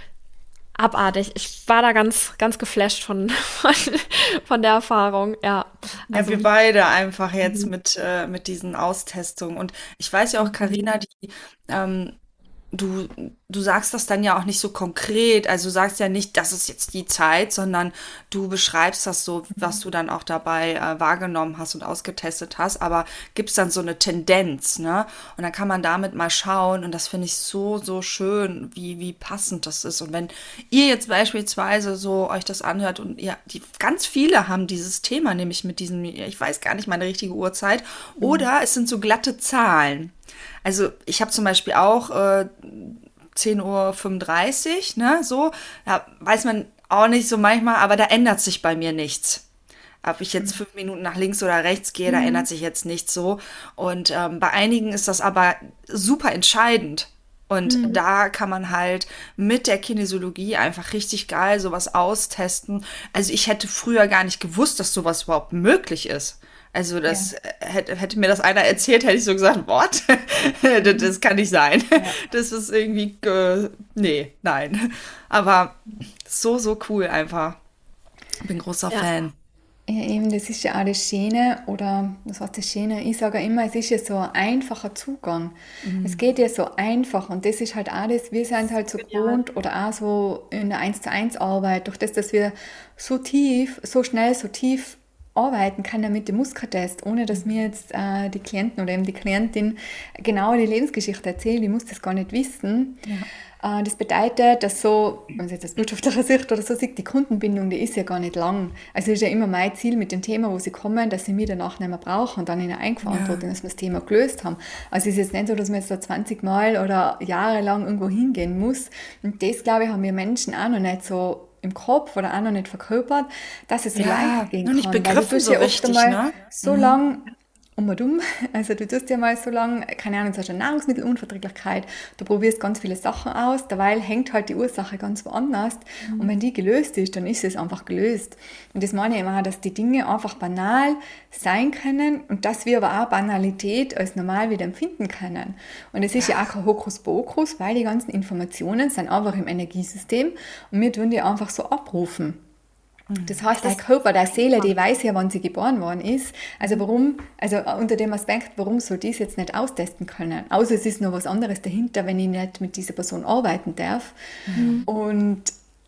abartig. Ich war da ganz, ganz geflasht von, von, von der Erfahrung, ja. Ja, Also, wir beide einfach jetzt mit, äh, mit diesen Austestungen. Und ich weiß ja auch, Carina, die, ähm, du, du sagst das dann ja auch nicht so konkret. Also du sagst ja nicht, das ist jetzt die Zeit, sondern du beschreibst das so, was du dann auch dabei äh, wahrgenommen hast und ausgetestet hast. Aber gibst dann so eine Tendenz, ne? Und dann kann man damit mal schauen. Und das finde ich so, so schön, wie, wie passend das ist. Und wenn ihr jetzt beispielsweise so euch das anhört und ihr, die, ganz viele haben dieses Thema, nämlich mit diesem, ich weiß gar nicht meine richtige Uhrzeit, oder es sind so glatte Zahlen. Also ich habe zum Beispiel auch äh, zehn Uhr fünfunddreißig, ne, so, da weiß man auch nicht so manchmal, aber da ändert sich bei mir nichts. Ob ich jetzt fünf Minuten nach links oder rechts gehe, da ändert sich jetzt nichts so. Und ähm, bei einigen ist das aber super entscheidend. Und mhm. da kann man halt mit der Kinesiologie einfach richtig geil sowas austesten. Also ich hätte früher gar nicht gewusst, dass sowas überhaupt möglich ist. Also das ja. hätte, hätte mir das einer erzählt, hätte ich so gesagt, what? das, das kann nicht sein. Ja. Das ist irgendwie, äh, nee, nein. Aber so, so cool einfach. Ich bin großer ja. Fan. Ja, eben, das ist ja auch das Schöne, oder was heißt das Schöne? Ich sage immer, es ist ja so ein einfacher Zugang. Mhm. Es geht ja so einfach und das ist halt auch das, wir sind halt so gewohnt oder auch so in der eins zu eins Arbeit, durch das, dass wir so tief, so schnell, so tief arbeiten kann mit dem Muskeltest, ohne dass mir jetzt äh, die Klienten oder eben die Klientin genau die Lebensgeschichte erzählt. Ich muss das gar nicht wissen. Ja. Äh, das bedeutet, dass so, wenn man jetzt aus wirtschaftlicher Sicht oder so sieht, die Kundenbindung, die ist ja gar nicht lang. Also ist ja immer mein Ziel mit dem Thema, wo sie kommen, dass sie mich danach nicht mehr brauchen und dann in der Eigenverantwortung, ja. dass wir das Thema gelöst haben. Also es ist jetzt nicht so, dass man jetzt da zwanzig Mal oder jahrelang irgendwo hingehen muss. Und das, glaube ich, haben wir Menschen auch noch nicht so im Kopf oder auch noch nicht verkörpert, dass es so ja, leicht gehen noch nicht kann. Begriffen Weil du tust so ja oft richtig, einmal ne? so Mhm. lang um und um, also du tust ja mal so lang, keine Ahnung, zum Beispiel Nahrungsmittelunverträglichkeit, du probierst ganz viele Sachen aus, dabei hängt halt die Ursache ganz woanders mhm. und wenn die gelöst ist, dann ist es einfach gelöst. Und das meine ich immer, dass die Dinge einfach banal sein können und dass wir aber auch Banalität als normal wieder empfinden können. Und es ist ja auch kein Hokuspokus, weil die ganzen Informationen sind einfach im Energiesystem und wir tun die einfach so abrufen. Das heißt, der Körper, der Seele, die weiß ja, wann sie geboren worden ist. Also warum, also unter dem Aspekt, warum soll die es jetzt nicht austesten können? Außer es ist noch was anderes dahinter, wenn ich nicht mit dieser Person arbeiten darf. Mhm. Und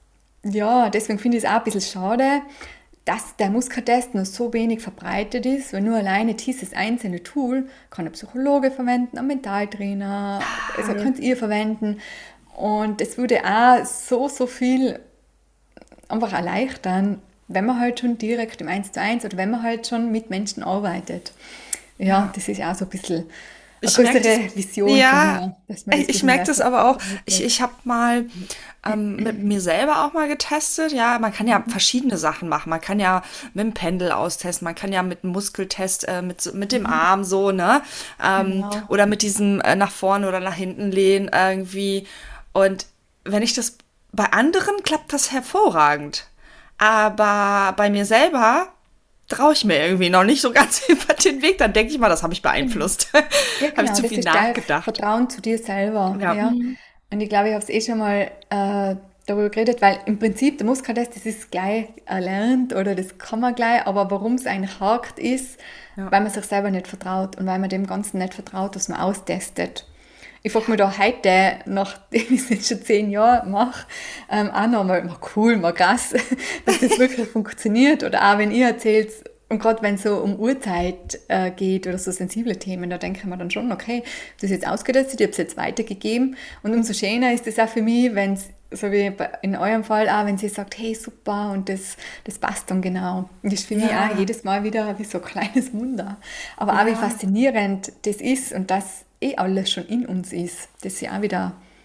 ja, deswegen finde ich es auch ein bisschen schade, dass der Muskeltest noch so wenig verbreitet ist, weil nur alleine dieses einzelne Tool kann ein Psychologe verwenden, ein Mentaltrainer, also könnt ihr verwenden. Und es würde auch so, so viel einfach erleichtern, wenn man halt schon direkt im eins zu eins oder wenn man halt schon mit Menschen arbeitet. Ja, ja. Das ist auch so ein bisschen eine größere Vision. Ja, von mir, ich, ich merke das aber auch. Ich, ich habe mal ähm, mit mir selber auch mal getestet. Ja, man kann ja verschiedene Sachen machen. Man kann ja mit dem Pendel austesten, man kann ja mit einem Muskeltest, äh, mit, mit dem Arm so, ne? Ähm, genau. Oder mit diesem äh, nach vorne oder nach hinten lehnen irgendwie. Und wenn ich das bei anderen klappt das hervorragend, aber bei mir selber traue ich mir irgendwie noch nicht so ganz über den Weg. Dann denke ich mal, das habe ich beeinflusst. Ja, genau, habe ich zu viel nachgedacht. Vertrauen zu dir selber. Ja. Ja. Und ich glaube, ich habe es eh schon mal äh, darüber geredet, weil im Prinzip der Muskeltest, das ist gleich erlernt oder das kann man gleich, aber warum es eigentlich hakt ist, ja. weil man sich selber nicht vertraut und weil man dem Ganzen nicht vertraut, was man austestet. Ich frage mich da heute, nachdem ich es jetzt schon zehn Jahre mache, ähm, auch noch mal, mal cool, mal krass, dass das wirklich funktioniert. Oder auch wenn ihr erzählt, und gerade wenn es so um Uhrzeit äh, geht oder so sensible Themen, da denke ich mir dann schon, okay, das ist jetzt ausgetestet, ich habe es jetzt weitergegeben. Und umso schöner ist es auch für mich, wenn es, so wie in eurem Fall auch, wenn sie sagt, hey, super, und das, das passt dann genau. Und das ist für ja. mich auch jedes Mal wieder wie so ein kleines Wunder. Aber ja. auch wie faszinierend das ist und das eh alles schon in uns ist. Das ist ja auch wieder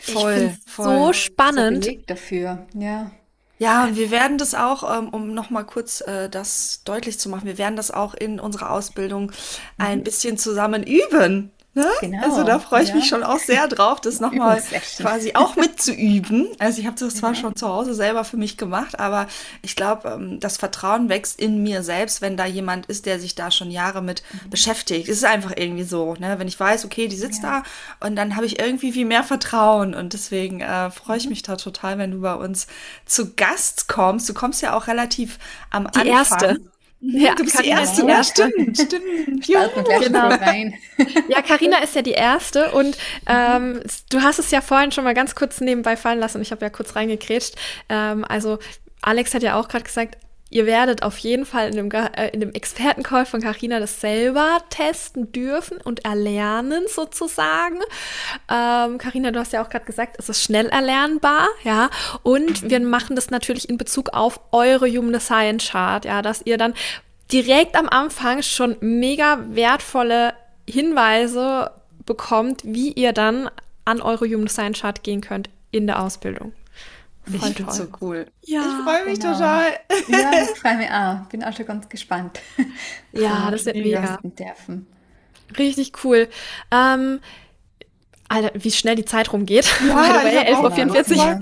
Ich Voll, finde es voll. so So spannend. Beleg dafür, ja. Ja, und wir werden das auch, ähm, um nochmal kurz äh, das deutlich zu machen, wir werden das auch in unserer Ausbildung ein bisschen zusammen üben. Ne? Also da Genau, freue ich mich ja. schon auch sehr drauf, das nochmal Übungssession. quasi auch mitzuüben. Also ich habe das zwar Ja. schon zu Hause selber für mich gemacht, aber ich glaube, ähm, das Vertrauen wächst in mir selbst, wenn da jemand ist, der sich da schon Jahre mit beschäftigt. Es ist einfach irgendwie so, ne? Wenn ich weiß, okay, die sitzt Ja. da und dann habe ich irgendwie viel mehr Vertrauen und deswegen äh, freue ich mich da total, wenn du bei uns zu Gast kommst. Du kommst ja auch relativ am Die erste. Anfang. Ja, Du bist die Carina ist Erste, die ja, erste. stimmt, stimmt. Starten wir gleich Genau. voll rein. Ja, Carina ist ja die Erste und ähm, s- du hast es ja vorhin schon mal ganz kurz nebenbei fallen lassen und ich habe ja kurz reingekrätscht. Ähm, also Alex hat ja auch gerade gesagt, ihr werdet auf jeden Fall in dem, Ge- äh, in dem Expertencall von Carina das selber testen dürfen und erlernen sozusagen. Ähm, Carina, du hast ja auch gerade gesagt, es ist schnell erlernbar, ja. Und wir machen das natürlich in Bezug auf eure Human Design Chart, ja, dass ihr dann direkt am Anfang schon mega wertvolle Hinweise bekommt, wie ihr dann an eure Human Design Chart gehen könnt in der Ausbildung. Ich Voll find's so toll. cool. Ja, Ich freue mich Genau. total. Ja, ich freue mich auch. Bin auch schon ganz gespannt. Ja, So, das wird mega. mega. testen dürfen. Richtig cool. Ähm, Alter, wie schnell die Zeit rumgeht. By the Ja, way, ich habe elf Uhr auch vierundvierzig. Ja.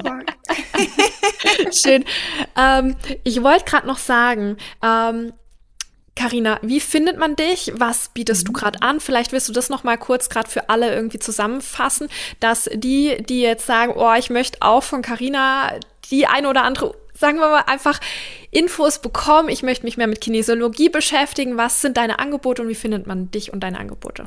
Schön. Ähm, ich wollte gerade noch sagen, ähm, Carina, wie findet man dich? Was bietest du gerade an? Vielleicht willst du das noch mal kurz gerade für alle irgendwie zusammenfassen, dass die, die jetzt sagen, oh, ich möchte auch von Carina die eine oder andere, sagen wir mal, einfach Infos bekommen. Ich möchte mich mehr mit Kinesiologie beschäftigen. Was sind deine Angebote und wie findet man dich und deine Angebote?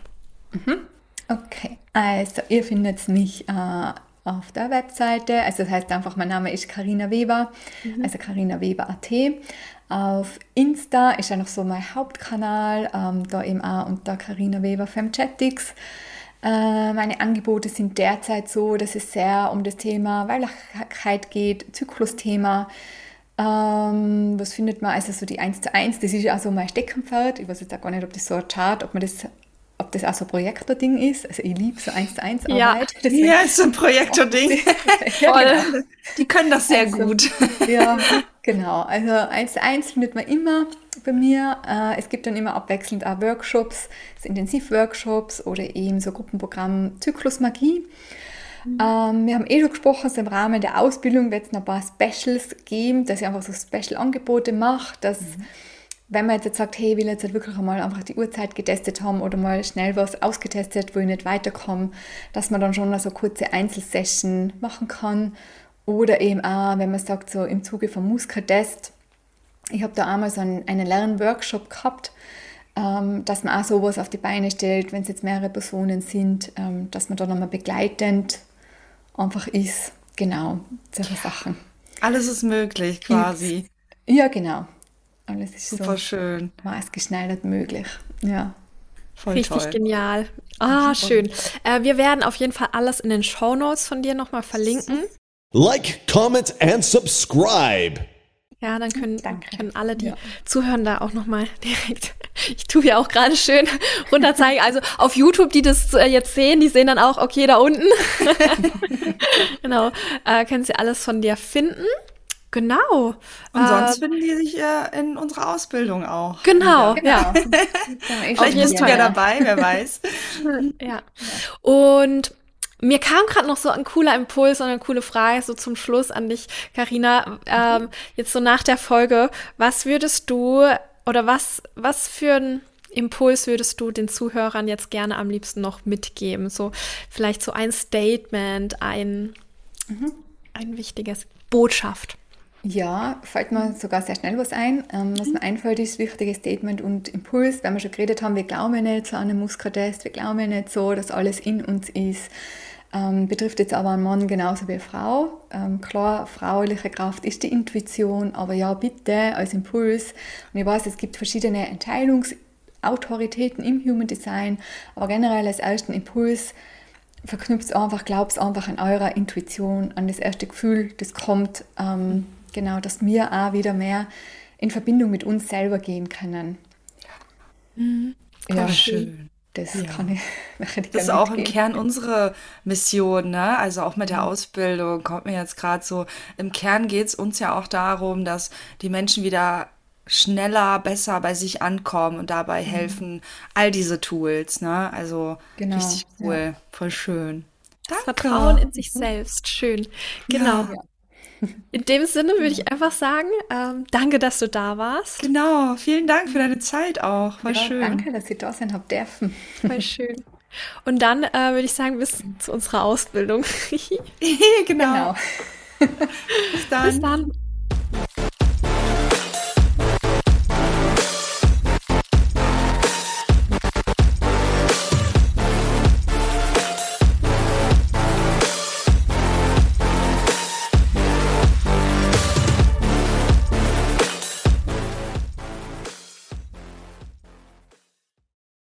Okay, also ihr findet mich äh, auf der Webseite, also das heißt einfach, mein Name ist Carina Weber, also Carina Weber Punkt at. Auf Insta ist ja noch so mein Hauptkanal, ähm, da eben auch unter Carina Weber Femchatix. Äh, meine Angebote sind derzeit so, dass es sehr um das Thema Weiblichkeit geht, Zyklusthema. Ähm, was findet man? Also so die eins zu eins, das ist ja auch so mein Steckenpferd. Ich weiß jetzt auch gar nicht, ob das so ein Chart, ob man das, ob das auch so ein Projektording ist. Also ich liebe so eins zu eins Ja. Arbeit. Deswegen- Ja, ist so ein Projektor-Ding. Toll. Die können das sehr Also, gut. Ja, genau. Also eins zu eins findet man immer bei mir. Äh, Es gibt dann immer abwechselnd auch Workshops, so Intensivworkshops oder eben so Gruppenprogramm Zyklusmagie. Ähm, wir haben eh schon gesprochen, so im Rahmen der Ausbildung wird es noch ein paar Specials geben, dass ich einfach so Special-Angebote mache, dass wenn man jetzt sagt, hey, ich will jetzt halt wirklich einmal einfach die Uhrzeit getestet haben oder mal schnell was ausgetestet, wo ich nicht weiterkomme, dass man dann schon so eine kurze Einzelsession machen kann. Oder eben auch, wenn man sagt, so im Zuge vom Muskeltest, ich habe da einmal so einen, einen Lernworkshop gehabt, ähm, dass man auch sowas auf die Beine stellt, wenn es jetzt mehrere Personen sind, ähm, dass man da nochmal begleitend einfach ist. Genau, solche Sachen. Alles ist möglich quasi. Ja, genau. Alles ist Super so schön. maßgeschneidert möglich. Ja. Voll Richtig toll. genial. Ah, schön. Äh, wir werden auf jeden Fall alles in den Shownotes von dir nochmal verlinken. Like, comment, and subscribe. Ja, dann können, Danke. können alle, die Ja. zuhören, da auch nochmal direkt, ich tue ja auch gerade schön runterzeigen. Also auf YouTube, die das äh, jetzt sehen, die sehen dann auch, okay, da unten. Genau, äh, können sie alles von dir finden. Genau. Und sonst Äh, finden die sich äh, in unserer Ausbildung auch. genau, Genau. ja. Vielleicht bist du ja dabei, wer weiß. Ja. Und mir kam gerade noch so ein cooler Impuls und eine coole Frage so zum Schluss an dich, Carina. Ähm, jetzt so nach der Folge, was würdest du oder was, was für ein Impuls würdest du den Zuhörern jetzt gerne am liebsten noch mitgeben? So vielleicht so ein Statement, ein, ein wichtiges Botschaft. Ja, fällt mir sogar sehr schnell was ein. Ähm, was mir einfällt, ist wichtiges Statement und Impuls, weil wir schon geredet haben, wir glauben ja nicht so an einen Muskeltest, wir glauben ja nicht so, dass alles in uns ist. Ähm, betrifft jetzt aber einen Mann genauso wie eine Frau. Ähm, klar, frauliche Kraft ist die Intuition, aber ja, bitte als Impuls. Und ich weiß, es gibt verschiedene Entscheidungsautoritäten im Human Design, aber generell als ersten Impuls verknüpft einfach, glaubt einfach an eurer Intuition, an das erste Gefühl, das kommt, ähm, genau, dass wir auch wieder mehr in Verbindung mit uns selber gehen können. Mhm. Ja, Schön. Das Ja. kann ich, möchte ich Das ist gerne auch im mitgeben. Kern unsere Mission, ne? Also auch mit der Ausbildung kommt mir jetzt gerade so, im Kern geht es uns ja auch darum, dass die Menschen wieder schneller, besser bei sich ankommen und dabei helfen, all diese Tools, ne? Also Genau, richtig ja. cool, voll schön. Das Danke. Vertrauen in sich selbst. Schön. Genau. Ja, In dem Sinne würde ich einfach sagen, ähm, danke, dass du da warst. genau. Vielen Dank für deine Zeit auch. Voll Ja, schön. danke, dass ich da sein habe dürfen. Voll schön. Und dann äh, würde ich sagen, bis zu unserer Ausbildung. Genau. Genau. Bis dann. Bis dann.